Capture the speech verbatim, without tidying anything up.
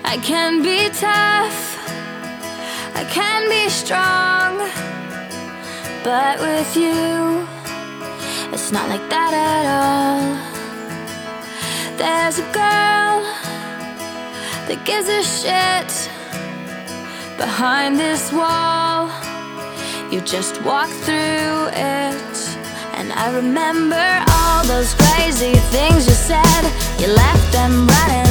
I can be tough, I can be strong, but with you, it's not like that at all. There's a girl that gives a shit behind this wall. You just walk through it, and I remember all those crazy things you said. You left them running